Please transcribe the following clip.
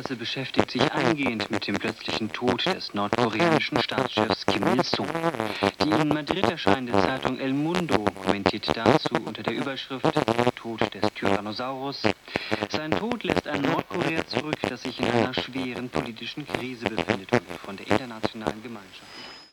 Presse beschäftigt sich eingehend mit dem plötzlichen Tod des nordkoreanischen Staatschefs Kim Il-sung. Die in Madrid erscheinende Zeitung El Mundo kommentiert dazu unter der Überschrift Tod des Tyrannosaurus: Sein Tod lässt ein Nordkorea zurück, das sich in einer schweren politischen Krise befindet und von der internationalen Gemeinschaft